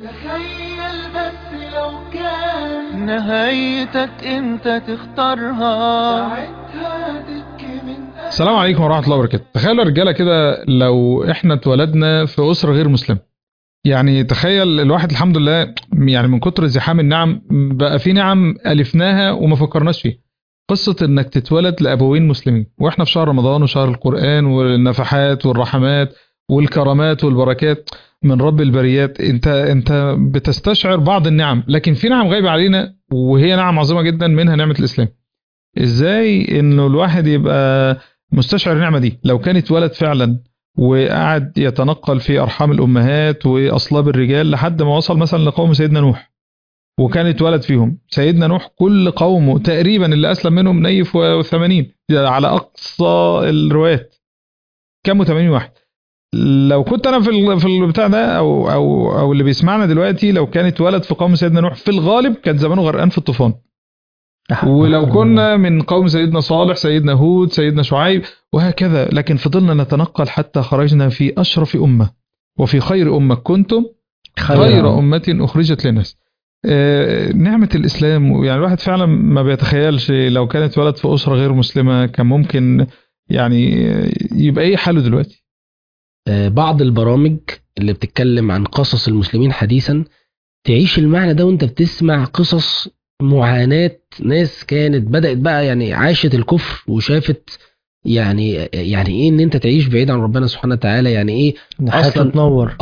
تخيل بس لو كان نهايتك انت تختارها، ساعتها تبكي من السلام عليكم ورحمة الله وبركاته. تخيلوا يا رجالة كده لو احنا اتولدنا في أسرة غير مسلمة. يعني تخيل الواحد الحمد لله، يعني من كتر زحام النعم بقى في نعم ألفناها وما فكرناش فيها. قصة انك تتولد لأبوين مسلمين واحنا في شهر رمضان وشهر القرآن والنفحات والرحمات والكرامات والبركات من رب البريات. انت بتستشعر بعض النعم، لكن في نعم غايبة علينا وهي نعم عظيمة جدا، منها نعمة الإسلام. ازاي انه الواحد يبقى مستشعر النعمة دي لو كان اتولد فعلا وقعد يتنقل في أرحام الأمهات وأصلاب الرجال لحد ما وصل مثلا لقوم سيدنا نوح، وكان اتولد فيهم سيدنا نوح كل قومه تقريبا اللي أسلم منهم نيف و80 على أقصى الروايات، كانوا 80 واحد. لو كنت انا في البتاع ده او اللي بيسمعنا دلوقتي، لو كان اتولد في قوم سيدنا نوح في الغالب كان زمانه غرقان في الطوفان. ولو كنا من قوم سيدنا صالح، سيدنا هود، سيدنا شعيب، وهكذا، لكن فضلنا نتنقل حتى خرجنا في أشرف أمة وفي خير أمة كنتم خير أمة أخرجت للناس. نعمة الإسلام، يعني الواحد فعلا ما بيتخيلش لو كانت اتولد في أسرة غير مسلمة كان ممكن يعني يبقى إيه حاله دلوقتي. بعض البرامج اللي بتتكلم عن قصص المسلمين حديثا تعيش المعنى ده وانت بتسمع قصص معاناة ناس كانت بدأت بقى يعني عاشت الكفر وشافت يعني ايه ان انت تعيش بعيد عن ربنا سبحانه وتعالى، يعني ايه اصلا تنور.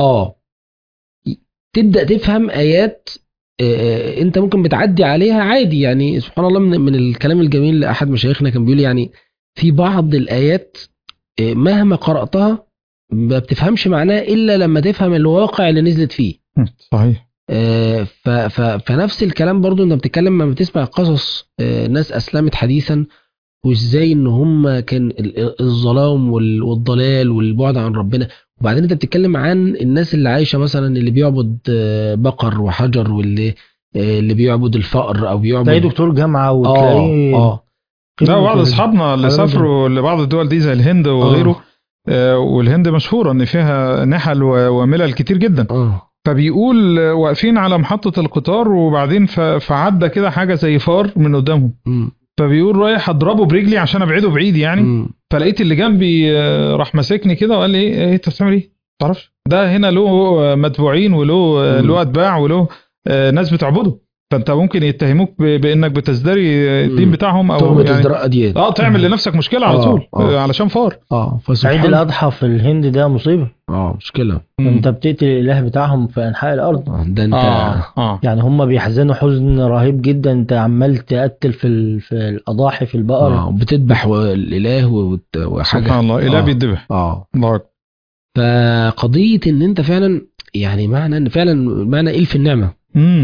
تبدأ تفهم آيات انت ممكن بتعدي عليها عادي. يعني سبحان الله، من الكلام الجميل لأحد مشايخنا كان بيقول يعني في بعض الآيات مهما قرأتها ما بتفهمش معناه إلا لما تفهم الواقع اللي نزلت فيه. صحيح. فنفس الكلام برضو انت بتتكلم لما بتسمع قصص ناس أسلمت حديثا، وازاي ان هم كان الظلام والضلال والبعد عن ربنا. وبعدين انت بتتكلم عن الناس اللي عايشة مثلا اللي بيعبد بقر وحجر، واللي اللي بيعبد الفقر او بيعبد تلاقي دكتور جامعة وتلاقيه لا، بعض اصحابنا اللي سافروا لبعض الدول دي زي الهند وغيره. والهند مشهورة ان فيها نحل وملل كتير جدا. فبيقول واقفين على محطة القطار وبعدين فعدى كده حاجة زي فار من قدامهم. فبيقول رايح اضربه برجلي عشان ابعده بعيد يعني. فلقيت اللي جنبي راح ماسكني كده وقال لي ايه انت بتعمل ايه؟ تعرفش ده هنا له متبوعين وله اتباع وله ناس بتعبده، فانت ممكن يتهموك بانك بتزدري الدين بتاعهم او يعني تعمل لنفسك مشكله على طول علشان فار. عيد الاضحى في الهند ده مصيبه، مشكله. انت بتقتل الاله بتاعهم في انحاء الارض. ده انت يعني هم بيحزنوا حزن رهيب جدا، انت عمال تقتل في الاضاحي في البقر، بتذبح الاله وحاجه سبحان الله، اله بيتذبح. الله. فقضيه ان انت فعلا يعني معنى ان فعلا معنى ايه في النعمه.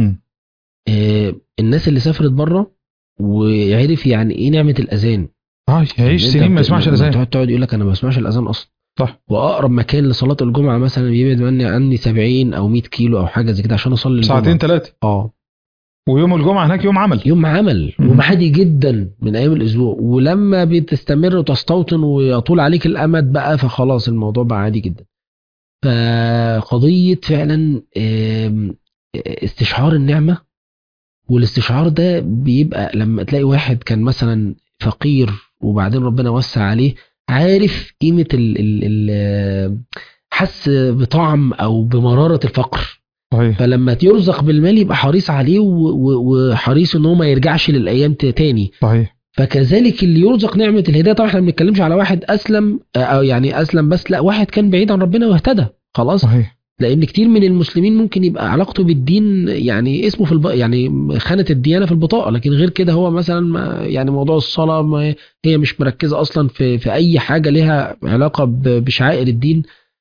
الناس اللي سافرت بره ويعرف يعني ايه نعمه الاذان. يعيش سنين ما يسمعش الاذان، تقعد يقول لك انا ما بسمعش الاذان اصلا. صح. واقرب مكان لصلاه الجمعه مثلا بيبعد عني 70 او 100 كيلو او حاجه زي كده عشان اصلي الجمعه ساعتين 3. ويوم الجمعه هناك يوم عمل ومحدي جدا من ايام الاسبوع. ولما بتستمر وتستوطن ويطول عليك الامد بقى فخلاص الموضوع بقى عادي جدا. فقضيه فعلا استشعار النعمه، والاستشعار ده بيبقى لما تلاقي واحد كان مثلا فقير وبعدين ربنا وسع عليه، عارف قيمة حس بطعم أو بمرارة الفقر. صحيح. فلما يرزق بالمال يبقى حريص عليه وحريص إنه ما يرجعش للأيام تاني. صحيح. فكذلك اللي يرزق نعمة الهداية، طبعا احنا ما بنتكلمش على واحد أسلم أو يعني أسلم بس، لا، واحد كان بعيد عن ربنا واهتدى خلاص. صحيح. لأن كتير من المسلمين ممكن يبقى علاقته بالدين يعني اسمه في يعني خانة الديانة في البطاقة، لكن غير كده هو مثلا يعني موضوع الصلاة هي مش مركزة أصلا في أي حاجة لها علاقة بشعائر الدين.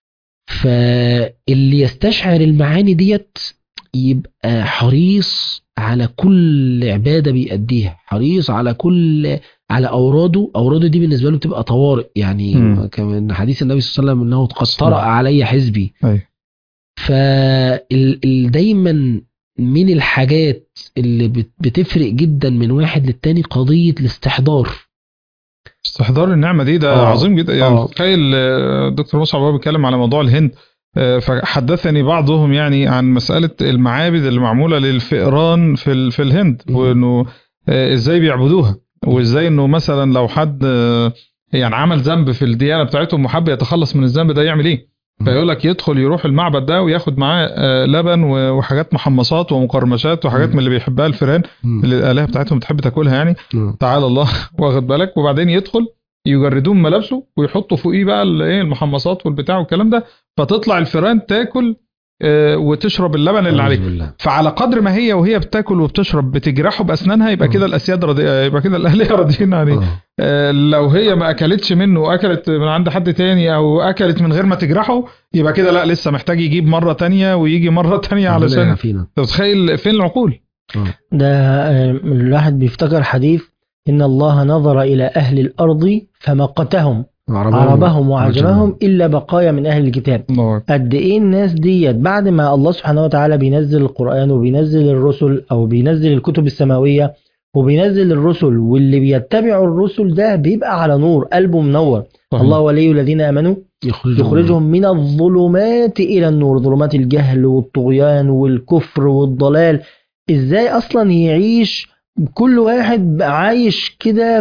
فاللي يستشعر المعاني ديت يبقى حريص على كل عبادة بيأديها، حريص على أوراده دي بالنسبة له بتبقى طوارئ. يعني كمان حديث النبي صلى الله عليه وسلم أنه قد طرأ علي حزبي. فدايما من الحاجات اللي بتفرق جدا من واحد للتاني قضية استحضار النعمة دي، ده عظيم جدا. يعني تخيل دكتور مصعب وهو بيتكلم على موضوع الهند، فحدثني بعضهم يعني عن مسألة المعابد اللي معمولة للفئران في الهند، وانه ازاي بيعبدوها، وازاي انه مثلا لو حد يعني عمل ذنب في الديانة بتاعتهم وحب يتخلص من الذنب ده يعمل ايه؟ فيقول لك يدخل يروح المعبد ده وياخد معاه لبن وحاجات محمصات ومقرمشات وحاجات من اللي بيحبها الفئران اللي الآلهة بتاعتهم بتحب تاكلها يعني، تعالى الله واخد بالك، وبعدين يدخل يجردوه من ملابسه ويحطوا فوقيه بقى المحمصات والبتاع والكلام ده، فتطلع الفئران تاكل وتشرب اللبن اللي عليه. فعلى قدر ما هي وهي بتاكل وبتشرب بتجرحه باسنانها، يبقى كده الاسياد يبقى كده الاهليه راضيين عليه. لو هي ما اكلتش منه واكلت من عند حد تاني او اكلت من غير ما تجرحه، يبقى كده لا، لسه محتاج يجيب مره تانية ويجي مره تانية علشان تتخيل فين العقول. ده الواحد بيفتكر حديث إن الله نظر إلى أهل الأرض فمقتهم عربهم وعجمهم إلا بقايا من أهل الكتاب. قد إيه الناس ديت بعد ما الله سبحانه وتعالى بينزل القرآن وبينزل الرسل أو بينزل الكتب السماوية وبينزل الرسل، واللي بيتبعوا الرسل ده بيبقى على نور، قلبه منور. الله ولي الذين آمنوا يخرجهم من الظلمات إلى النور، ظلمات الجهل والطغيان والكفر والضلال. إزاي أصلا يعيش كل واحد عايش كده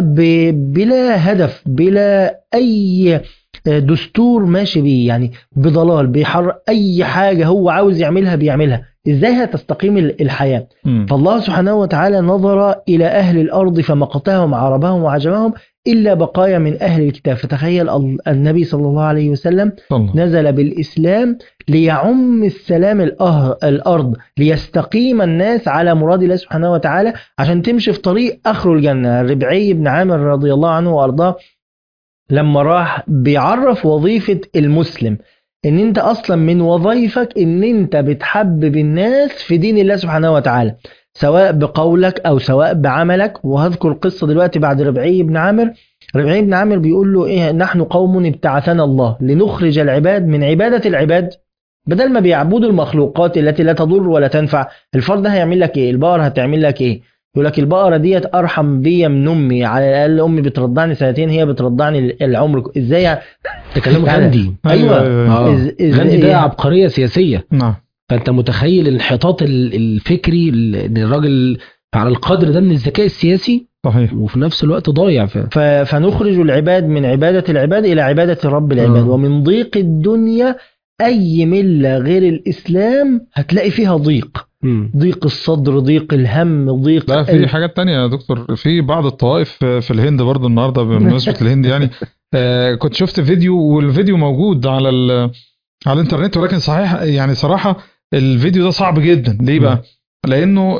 بلا هدف، بلا أي دستور ماشي بيه، يعني بضلال بيحرك أي حاجة هو عاوز يعملها بيعملها. إزاي هتستقيم الحياة؟ فالله سبحانه وتعالى نظر إلى أهل الأرض فمقتهم عربهم وعجمهم إلا بقايا من أهل الكتاب. فتخيل النبي صلى الله عليه وسلم نزل بالإسلام ليعم السلام الأرض، ليستقيم الناس على مراد الله سبحانه وتعالى عشان تمشي في طريق آخر الجنة. ربعي بن عامر رضي الله عنه وأرضاه لما راح بيعرف وظيفة المسلم، ان انت اصلا من وظيفك ان انت بتحبب الناس في دين الله سبحانه وتعالى، سواء بقولك او سواء بعملك. وهذكر قصة دلوقتي بعد ربعي بن عامر. ربعي بن عامر بيقول له ايه: نحن قوم ابتعثنا الله لنخرج العباد من عبادة العباد، بدل ما بيعبدوا المخلوقات التي لا تضر ولا تنفع. الفرد ده هيعمل لك ايه؟ البقرة هتعمل لك ايه؟ يقول لك البقرة ديت أرحم بيا من أمي، على الأقل أمي بترضعني سنتين، هي بترضعني العمر. إزاي تكلم غاندي؟ أيوة غاندي ده عبقرية سياسية. نعم. فأنت متخيل الانحطاط الفكري إن الراجل على القدر ده من الذكاء السياسي، صحيح، وفي نفس الوقت ضايع. فنخرج العباد من عبادة العباد إلى عبادة رب العباد. ومن ضيق الدنيا أي ملة غير الإسلام هتلاقي فيها ضيق. ضيق الصدر، ضيق الهم، ضيق. لا، في حاجات تانية يا دكتور. في بعض الطوائف في الهند برضو النهاردة بمناسبة الهند يعني كنت شفت فيديو، والفيديو موجود على الانترنت، ولكن صحيح يعني صراحة الفيديو ده صعب جدا. ليه بقى؟ لأنه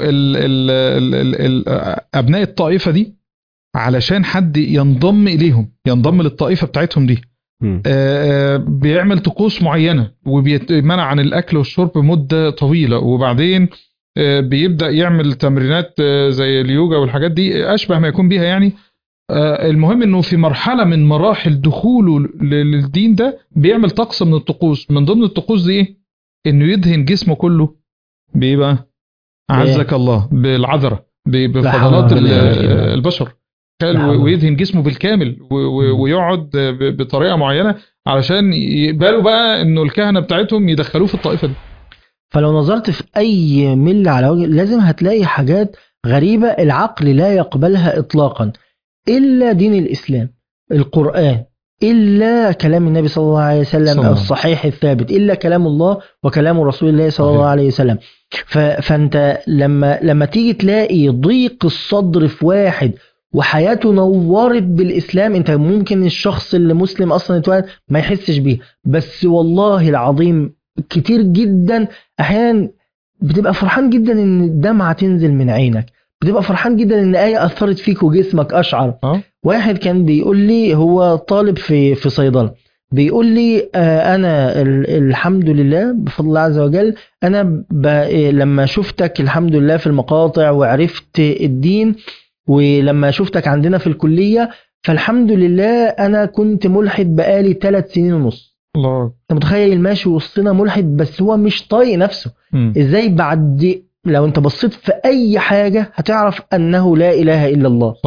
أبناء الطائفة دي علشان حد ينضم إليهم، ينضم للطائفة بتاعتهم دي، بيعمل طقوس معينة وبيمنع عن الأكل والشرب مدة طويلة، وبعدين بيبدأ يعمل تمرينات زي اليوجا والحاجات دي أشبه ما يكون بيها يعني. المهم أنه في مرحلة من مراحل دخوله للدين ده بيعمل طقس من الطقوس. من ضمن الطقوس دي إيه؟ أنه يدهن جسمه كله بيبقى عزك الله بالعذرة، بفضلات البشر، ويدهن جسمه بالكامل ويقعد بطريقة معينة علشان يقبلوا بقى انه الكهنة بتاعتهم يدخلوه في الطائفة دي. فلو نظرت في اي ملة على وجه لازم هتلاقي حاجات غريبة العقل لا يقبلها اطلاقا، الا دين الاسلام، القرآن، إلا كلام النبي صلى الله عليه وسلم الصحيح الثابت، إلا كلام الله وكلام رسول الله صلى الله عليه وسلم. فأنت لما تيجي تلاقي ضيق الصدر في واحد وحياته نورت بالإسلام، انت ممكن الشخص اللي مسلم أصلا اتولد ما يحسش بيه، بس والله العظيم كتير جدا أحيانا بتبقى فرحان جدا ان الدمعة تنزل من عينك، بتبقى فرحان جدا ان آية أثرت فيك وجسمك أشعر. واحد كان بيقول لي، هو طالب في صيدلة، بيقول لي أنا الحمد لله بفضل الله عز وجل، أنا لما شفتك الحمد لله في المقاطع وعرفت الدين، ولما شفتك عندنا في الكلية، فالحمد لله أنا كنت ملحد بقالي 3 سنين ونص. الله. أنت متخيل ماشي وسطنا ملحد بس هو مش طايق نفسه. إزاي بعد لو أنت بصيت في أي حاجة هتعرف أنه لا إله إلا الله. صحيح.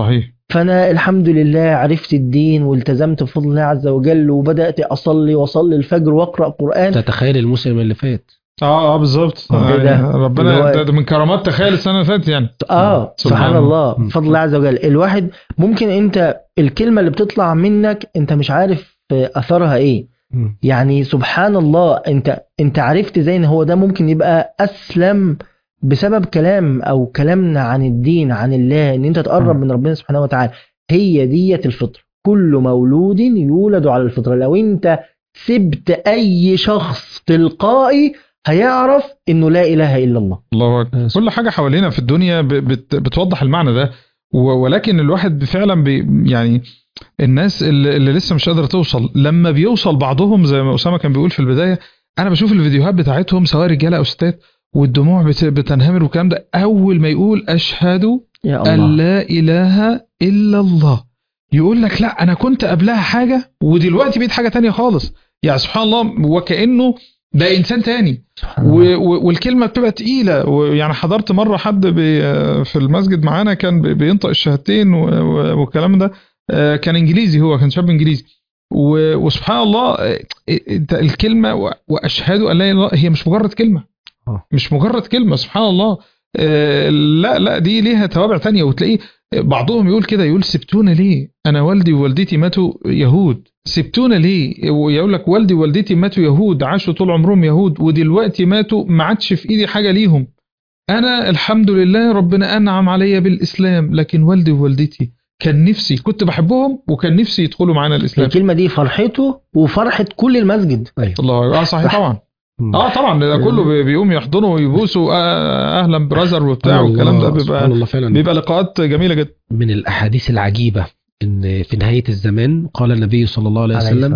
فانا الحمد لله عرفت الدين والتزمت بفضل الله عز وجل، وبدات واصلي الفجر واقرا قران. تتخيل الموسم اللي فات بالظبط. ربنا ده من كرامات، تخيل السنه اللي فاتت يعني. سبحان الله بفضل الله عز وجل. الواحد ممكن انت الكلمه اللي بتطلع منك انت مش عارف اثرها ايه. يعني سبحان الله، انت عرفت زي ان هو ده ممكن يبقى اسلم بسبب كلام او كلامنا عن الدين عن الله، ان انت تقرب من ربنا سبحانه وتعالى. هي دية الفطرة، كل مولود يولد على الفطرة. لو انت سبت اي شخص تلقائي هيعرف انه لا اله الا الله. الله أكبر. كل حاجة حوالينا في الدنيا بتوضح المعنى ده، ولكن الواحد فعلا يعني الناس اللي لسه مش قادرة توصل، لما بيوصل بعضهم زي ما أسامة كان بيقول في البداية، أنا بشوف الفيديوهات بتاعتهم سواء رجالة أو ستات والدموع بتنهمر والكلام ده، أول ما يقول أشهد أن لا إله إلا الله، يقول لك لا أنا كنت قبلها حاجة ودلوقتي بقيت حاجة تانية خالص. يعني سبحان الله، وكأنه ده إنسان تاني. والكلمة بتبقى تقيلة. ويعني حضرت مرة حد في المسجد معانا كان بينطق الشهادتين والكلام ده، كان إنجليزي، هو كان شاب إنجليزي. وسبحان الله الكلمة وأشهد أن لا إله إلا الله هي مش مجرد كلمة، مش مجرد كلمة. سبحان الله. لا دي ليها توابع تانية. وتلاقيه بعضهم يقول كده، يقول سبتونا ليه؟ أنا والدي ووالدتي ماتوا يهود، سبتونا ليه؟ ويقول لك والدي ووالدتي ماتوا يهود، عاشوا طول عمرهم يهود، ودلوقتي ماتوا ما عادش في إيدي حاجة ليهم. أنا الحمد لله ربنا أنعم عليا بالإسلام، لكن والدي ووالدتي كان نفسي، كنت بحبهم وكان نفسي يدخلوا معانا الإسلام. الكلمة دي فرحته وفرحة كل المسجد. الله. صحيح طبعا. طبعا ده كله بيقوم يحضنوا ويبوسوا اهلا برازر وبتاع والكلام ده، بيبقى لقاءات جميله جدا. من الاحاديث العجيبه ان في نهايه الزمان قال النبي صلى الله عليه وسلم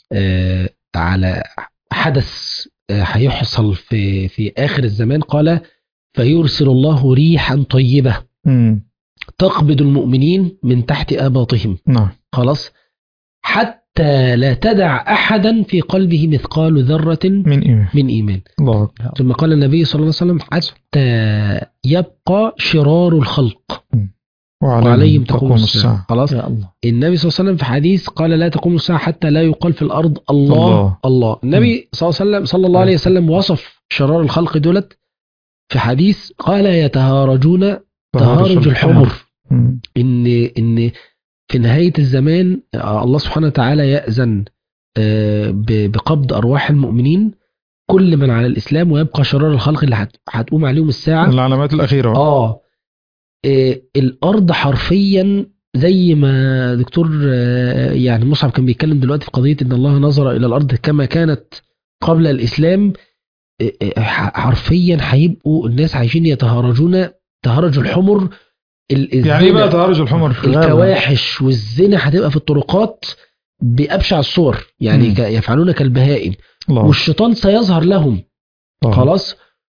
على حدث هيحصل في اخر الزمان، قال فيرسل الله ريحا طيبه تقبض المؤمنين من تحت اباطهم. خلاص، حتى لا تدع أحدا في قلبه مثقال ذرة من إيمان. الله. ثم قال النبي صلى الله عليه وسلم حتى يبقى شرار الخلق وعليهم تقوم الساعة. خلاص. النبي صلى الله عليه وسلم في حديث قال لا تقوم الساعة حتى لا يقال في الأرض الله الله. النبي صلى الله عليه وسلم وصف شرار الخلق دولت في حديث قال يتهارجون تهارج الحمر. إن في نهاية الزمان الله سبحانه وتعالى يأذن بقبض أرواح المؤمنين كل من على الإسلام، ويبقى شرار الخلق اللي هتقوم عليهم الساعة. العلامات الأخيرة. الأرض حرفيا زي ما دكتور يعني مصعب كان بيتكلم دلوقتي في قضية إن الله نظر إلى الأرض كما كانت قبل الإسلام، حرفيا هيبقوا الناس عايشين يتهارجون تهارج الحمر. يعني ايه بقى تهارج الحمر؟ الكواحش والزنا هتبقى في الطرقات بأبشع الصور، يعني يفعلون كالبهائم. والشيطان سيظهر لهم. خلاص.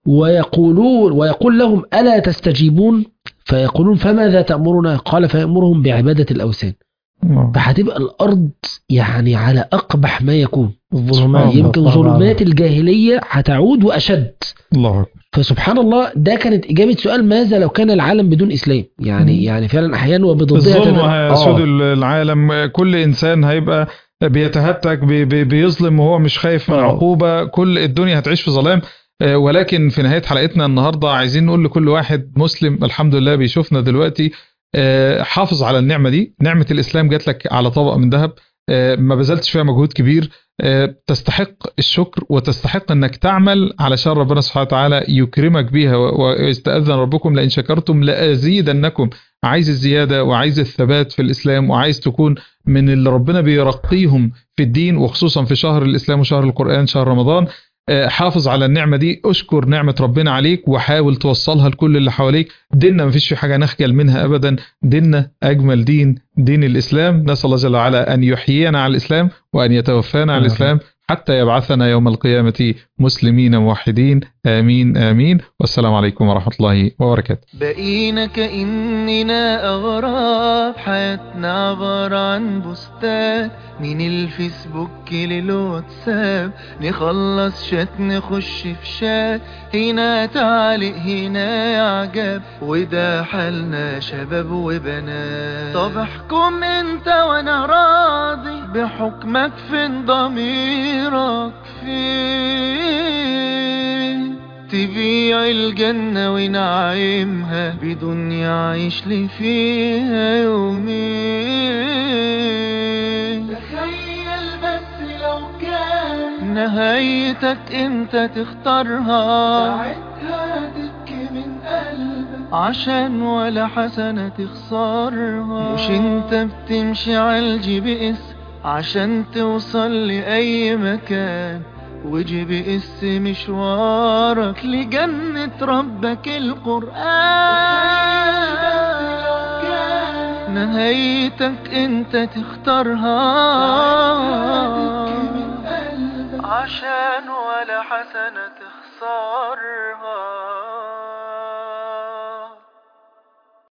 ويقول لهم ألا تستجيبون؟ فيقولون فماذا تأمرنا؟ قال فيأمرهم بعبادة الأوثان. فهتبقى الأرض يعني على أقبح ما يكون. يمكن ظلمات الجاهلية هتعود وأشد. الله. فسبحان الله، ده كانت إجابة سؤال ماذا لو كان العالم بدون إسلام. يعني فعلا أحيانا وبضدها الظلم هيسود العالم، كل إنسان هيبقى بيتهتك بيظلم وهو مش خايف من عقوبة، كل الدنيا هتعيش في ظلام. ولكن في نهاية حلقتنا النهاردة عايزين نقول لكل واحد مسلم الحمد لله بيشوفنا دلوقتي، حافظ على النعمة دي. نعمة الإسلام جات لك على طبق من ذهب، ما بذلتش فيها مجهود كبير، تستحق الشكر وتستحق انك تعمل علشان ربنا سبحانه وتعالى يكرمك بيها. ويستأذن ربكم لئن شكرتم لأزيدنكم. عايز الزيادة وعايز الثبات في الإسلام، وعايز تكون من اللي ربنا بيرقيهم في الدين، وخصوصا في شهر الإسلام وشهر القرآن شهر رمضان. حافظ على النعمة دي، اشكر نعمة ربنا عليك وحاول توصلها لكل اللي حواليك. ديننا مفيش في حاجة نخجل منها أبدا، ديننا أجمل دين الإسلام. نسأل الله جل وعلا أن يحيينا على الإسلام وأن يتوفانا على الإسلام حتى يبعثنا يوم القيامة مسلمين موحدين. آمين آمين. والسلام عليكم ورحمة الله وبركاته. بقينا كأننا أغراب، حياتنا عبارة عن بوستات من الفيسبوك للواتساب، نخلص شات نخش في شات، هنا تعليق هنا إعجاب، وده حالنا شباب وبنات. طب احكم انت وانا راضي، بحكمك فين ضميرك فين؟ تبيع الجنة ونعيمها بدنيا عيش لي فيها يومين. تخيل بس لو كان نهايتك انت تختارها، ساعتها تبكي من قلبك عشان ولا حسنة تخسرها. مش انت بتمشي على الGPS عشان توصل لأي مكان، وGPS مشوارك لجنة ربك القرآن. نهايتك انت تختارها، عشان ولا حسنة تخسرها.